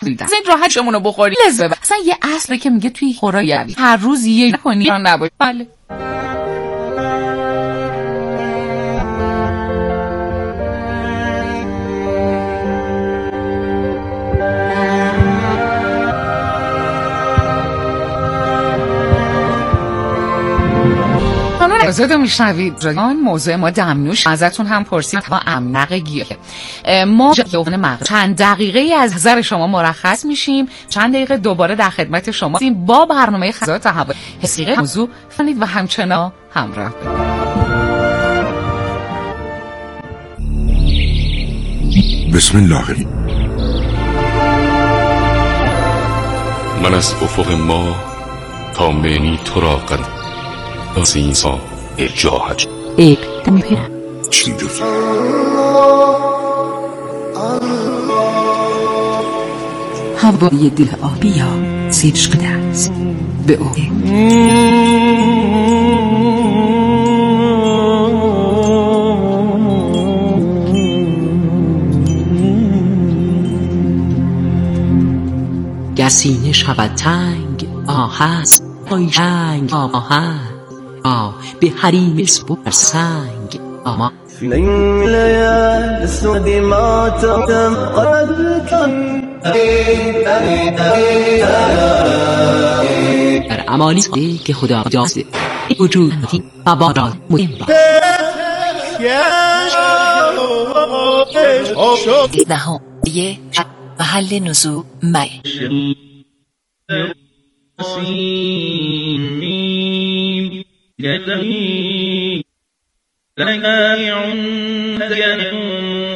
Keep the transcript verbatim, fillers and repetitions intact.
دیدم زین راحت شمونو بخوری لذت. اصلا یه اصله که میگه توی خوراک هر روز یه نکنی یا نباشه. بله ازتون میشنوید رادیو موضوع ما دمنوش. ازتون هم پرسید با امنق گیاه ما جوان مغز چند دقیقه از نظر شما مرخص میشیم، چند دقیقه دوباره در خدمت شما با برنامه خزات تحول حسیقه موضوع فنید و همچنان همراه بسم الله. من از افق ما تا منی تو را قد از اینسان ارجاحت اقدم چی جز هوای دل آبیا سیر شده است به او گسینه شود تنگ آه هست آی جنگ آه هست آه به حریم سبور سنگ آما في ليالي السود ما تم قد كان در عمالی ساده که خدا جاسته وجودی مبارات مهم دهم یه محل نزول مای لَنَائِعٌ